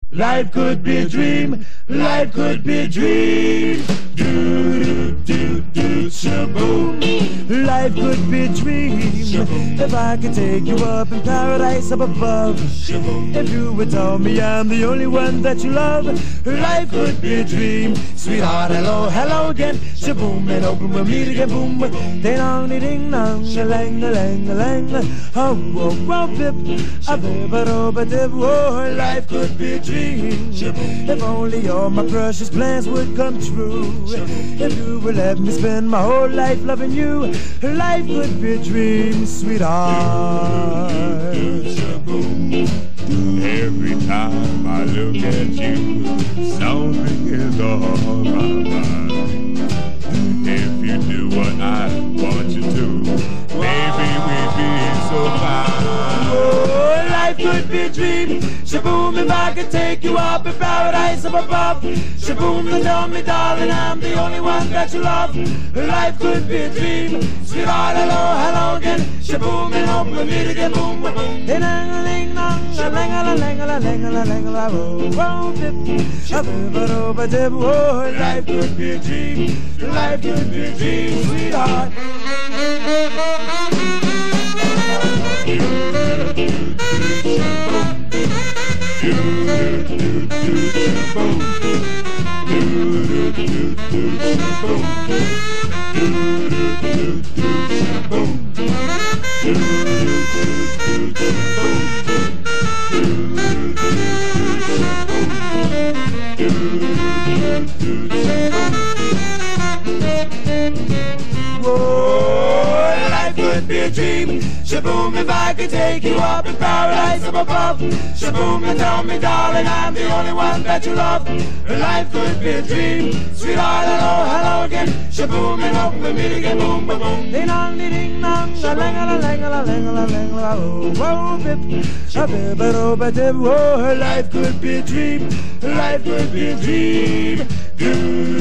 Life could be a dream. Life could be a dream. Do do do shaboom. Life could be a dream. If I could take you up in paradise up above. If you would tell me I'm the only one that you love. Life could be a dream. Sweetheart, hello, hello again. Shaboom, and open we'll meet again. Boom, ding dong, ding dong, a lang, a lang, a lang. Oh, oh, oh, bip, a bip, a do, a dip. Oh, life could be a dream. If only all my precious plans would come true. If you would let me spend my whole life loving you. Life could be a dream, sweetheart. Every time I look at you, something is on my mind. If you do what I want you to, maybe we'd be so fine. Oh, life could be a dream. Shaboom, if I could take you up in paradise up above. Shaboom, then tell me, darling, I'm the only one that you love. Life could be a dream. Sweetheart, hello, hello again. Shaboom, and hope we'll meet again. Boom, boom, boom. Ding dong, a ling dong, a lang a lang a lang a lang a lang. Oh, dip, a bip, a do, a dip. Oh, life could be a dream. Life could be a dream, sweetheart. Oh, life could be a dream. Shaboom, if I could take you up in paradise up above. Shaboom, and tell me, darling, I'm the only one that you love. Life could be a dream. Sweetheart, hello, hello again. Shaboom, and hope we'll meet again. Boom, boom, boom. Ding dong, ding dong, a lang a lang a lang a lang a. Oh, bip, a bip, a do, a dip. Oh, life could be a dream. Life could be a dream.